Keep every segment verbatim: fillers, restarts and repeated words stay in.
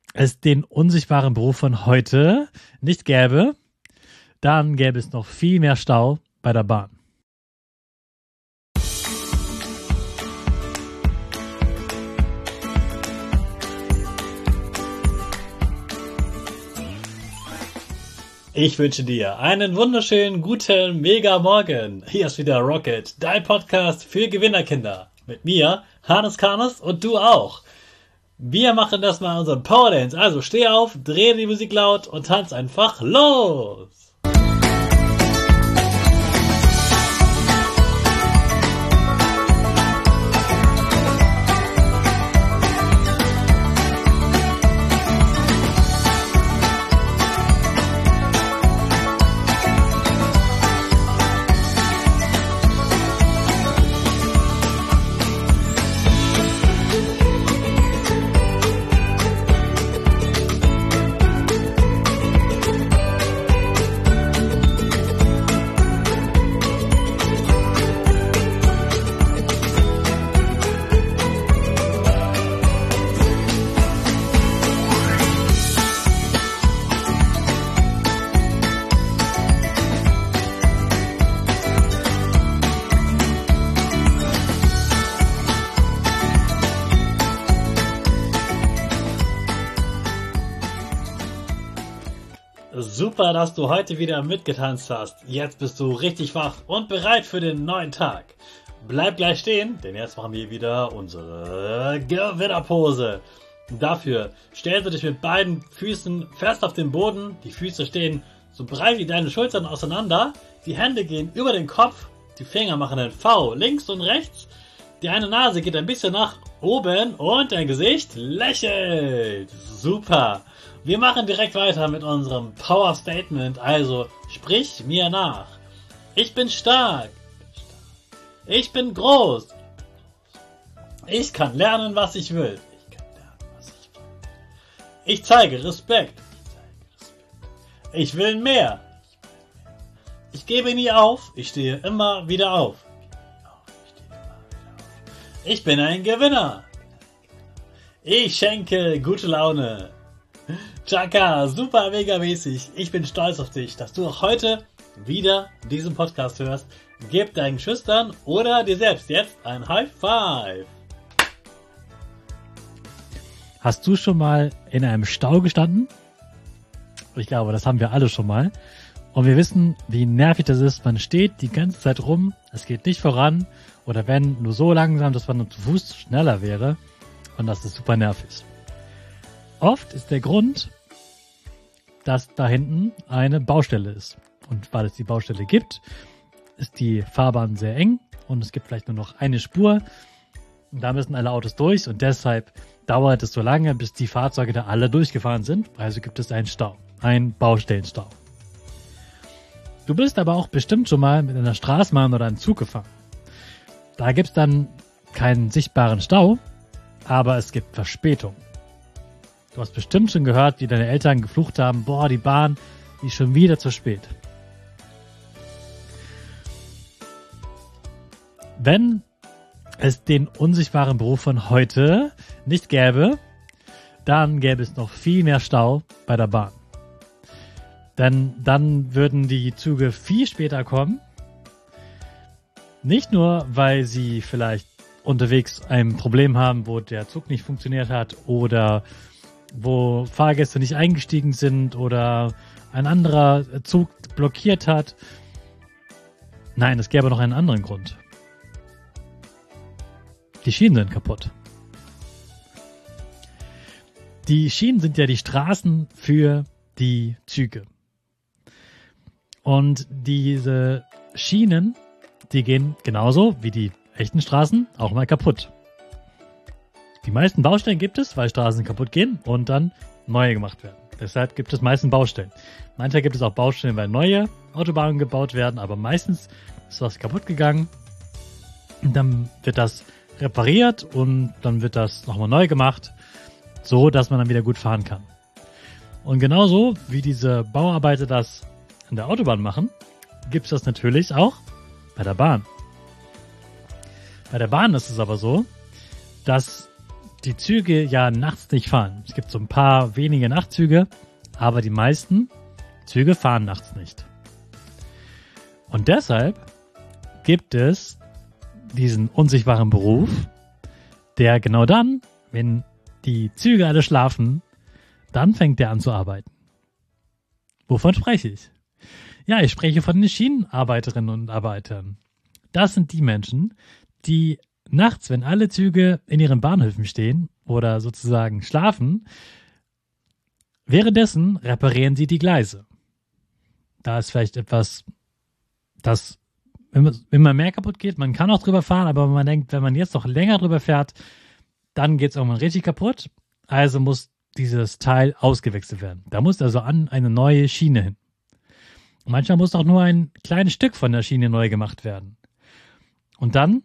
es den unsichtbaren Beruf von heute nicht gäbe, dann gäbe es noch viel mehr Stau bei der Bahn. Ich wünsche dir einen wunderschönen, guten, mega Morgen. Hier ist wieder Rocket, dein Podcast für Gewinnerkinder. Mit mir, Hannes Karnes, und du auch. Wir machen das mal unseren Power Dance. Also steh auf, dreh die Musik laut und tanz einfach los. Super, dass du heute wieder mitgetanzt hast. Jetzt bist du richtig wach und bereit für den neuen Tag. Bleib gleich stehen, denn jetzt machen wir wieder unsere Gewinnerpose. Dafür stellst du dich mit beiden Füßen fest auf den Boden. Die Füße stehen so breit wie deine Schultern auseinander. Die Hände gehen über den Kopf. Die Finger machen ein V links und rechts. Die eine Nase geht ein bisschen nach oben und dein Gesicht lächelt. Super. Wir machen direkt weiter mit unserem Power Statement, also sprich mir nach. Ich bin stark. Ich bin groß. Ich kann lernen, was ich will. Ich zeige Respekt. Ich will mehr. Ich gebe nie auf. Ich stehe immer wieder auf. Ich bin ein Gewinner. Ich schenke gute Laune. Chaka, super mega mäßig. Ich bin stolz auf dich, dass du auch heute wieder diesen Podcast hörst. Gib deinen Schüchtern oder dir selbst jetzt ein High Five. Hast du schon mal in einem Stau gestanden? Ich glaube, das haben wir alle schon mal. Und wir wissen, wie nervig das ist. Man steht die ganze Zeit rum, es geht nicht voran. Oder wenn, nur so langsam, dass man zu Fuß schneller wäre. Und das ist super nervig. Oft ist der Grund, dass da hinten eine Baustelle ist. Und weil es die Baustelle gibt, ist die Fahrbahn sehr eng und es gibt vielleicht nur noch eine Spur. Und da müssen alle Autos durch und deshalb dauert es so lange, bis die Fahrzeuge da alle durchgefahren sind. Also gibt es einen Stau, einen Baustellenstau. Du bist aber auch bestimmt schon mal mit einer Straßenbahn oder einem Zug gefahren. Da gibt es dann keinen sichtbaren Stau, aber es gibt Verspätung. Du hast bestimmt schon gehört, wie deine Eltern geflucht haben, boah, die Bahn, die ist schon wieder zu spät. Wenn es den unsichtbaren Beruf von heute nicht gäbe, dann gäbe es noch viel mehr Stau bei der Bahn. Denn dann würden die Züge viel später kommen. Nicht nur, weil sie vielleicht unterwegs ein Problem haben, wo der Zug nicht funktioniert hat oder wo Fahrgäste nicht eingestiegen sind oder ein anderer Zug blockiert hat. Nein, es gäbe noch einen anderen Grund. Die Schienen sind kaputt. Die Schienen sind ja die Straßen für die Züge. Und diese Schienen, die gehen genauso wie die echten Straßen auch mal kaputt. Die meisten Baustellen gibt es, weil Straßen kaputt gehen und dann neue gemacht werden. Deshalb gibt es meistens Baustellen. Manchmal gibt es auch Baustellen, weil neue Autobahnen gebaut werden, aber meistens ist was kaputt gegangen. Und dann wird das repariert und dann wird das nochmal neu gemacht, so dass man dann wieder gut fahren kann. Und genauso wie diese Bauarbeiter das an der Autobahn machen, gibt es das natürlich auch bei der Bahn. Bei der Bahn ist es aber so, dass die Züge ja nachts nicht fahren. Es gibt so ein paar wenige Nachtzüge, aber die meisten Züge fahren nachts nicht. Und deshalb gibt es diesen unsichtbaren Beruf, der genau dann, wenn die Züge alle schlafen, dann fängt der an zu arbeiten. Wovon spreche ich? Ja, ich spreche von den Schienenarbeiterinnen und Arbeitern. Das sind die Menschen, die nachts, wenn alle Züge in ihren Bahnhöfen stehen oder sozusagen schlafen, währenddessen reparieren sie die Gleise. Da ist vielleicht etwas, das immer mehr kaputt geht. Man kann auch drüber fahren, aber man denkt, wenn man jetzt noch länger drüber fährt, dann geht es irgendwann richtig kaputt. Also muss dieses Teil ausgewechselt werden. Da muss also an eine neue Schiene hin. Und manchmal muss auch nur ein kleines Stück von der Schiene neu gemacht werden. Und dann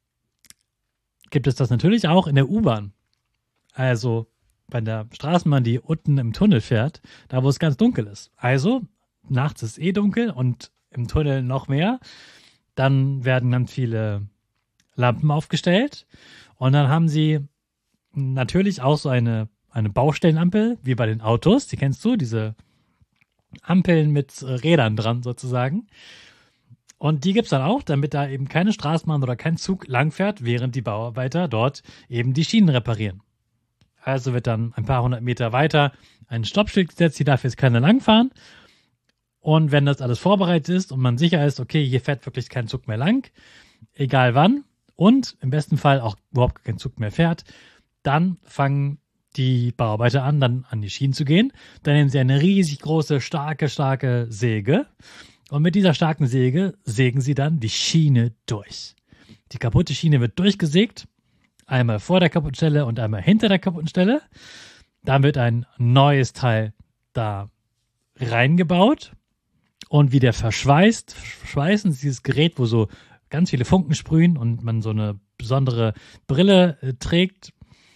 gibt es das natürlich auch in der U-Bahn. Also bei der Straßenbahn, die unten im Tunnel fährt, da wo es ganz dunkel ist. Also nachts ist eh dunkel und im Tunnel noch mehr. Dann werden ganz viele Lampen aufgestellt und dann haben sie natürlich auch so eine, eine Baustellenampel, wie bei den Autos. Die kennst du, diese Ampeln mit Rädern dran sozusagen. Und die gibt es dann auch, damit da eben keine Straßenbahn oder kein Zug langfährt, während die Bauarbeiter dort eben die Schienen reparieren. Also wird dann ein paar hundert Meter weiter ein Stoppschild gesetzt, hier darf jetzt keiner langfahren. Und wenn das alles vorbereitet ist und man sicher ist, okay, hier fährt wirklich kein Zug mehr lang, egal wann, und im besten Fall auch überhaupt kein Zug mehr fährt, dann fangen die Bauarbeiter an, dann an die Schienen zu gehen. Dann nehmen sie eine riesig große, starke, starke Säge. Und mit dieser starken Säge sägen sie dann die Schiene durch. Die kaputte Schiene wird durchgesägt, einmal vor der kaputten Stelle und einmal hinter der kaputten Stelle. Dann wird ein neues Teil da reingebaut und wieder verschweißt. Verschweißen ist dieses Gerät, wo so ganz viele Funken sprühen und man so eine besondere Brille äh, trägt,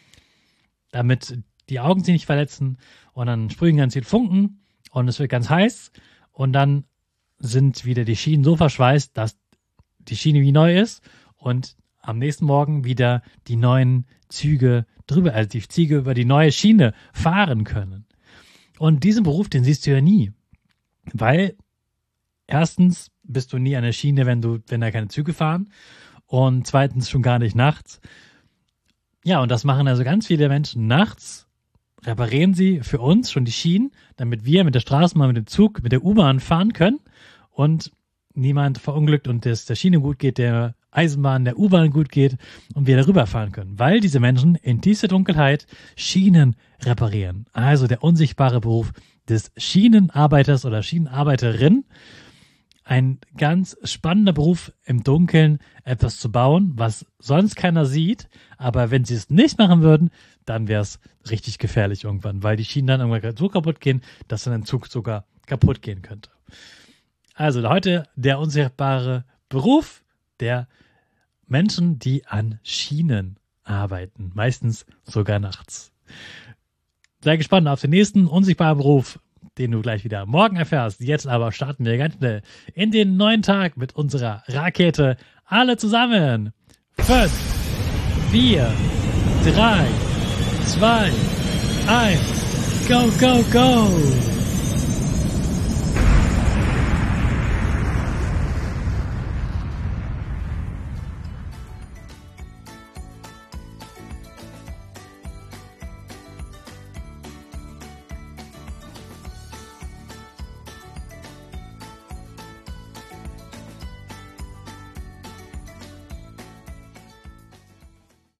damit die Augen sich nicht verletzen. Und dann sprühen ganz viele Funken und es wird ganz heiß und dann sind wieder die Schienen so verschweißt, dass die Schiene wie neu ist und am nächsten Morgen wieder die neuen Züge drüber, also die Züge über die neue Schiene fahren können. Und diesen Beruf, den siehst du ja nie. Weil erstens bist du nie an der Schiene, wenn du, wenn da keine Züge fahren und zweitens schon gar nicht nachts. Ja, und das machen also ganz viele Menschen nachts, reparieren sie für uns schon die Schienen, damit wir mit der Straßenbahn, mit dem Zug, mit der U-Bahn fahren können und niemand verunglückt und es der Schiene gut geht, der Eisenbahn, der U-Bahn gut geht und wir darüber fahren können, weil diese Menschen in dieser Dunkelheit Schienen reparieren. Also der unsichtbare Beruf des Schienenarbeiters oder Schienenarbeiterin. Ein ganz spannender Beruf, im Dunkeln etwas zu bauen, was sonst keiner sieht. Aber wenn sie es nicht machen würden, dann wäre es richtig gefährlich irgendwann, weil die Schienen dann irgendwann so kaputt gehen, dass dann ein Zug sogar kaputt gehen könnte. Also heute der unsichtbare Beruf der Menschen, die an Schienen arbeiten. Meistens sogar nachts. Sei gespannt auf den nächsten unsichtbaren Beruf, den du gleich wieder morgen erfährst. Jetzt aber starten wir ganz schnell in den neuen Tag mit unserer Rakete. Alle zusammen. Fünf, vier, drei, zwei, eins. Go, go, go!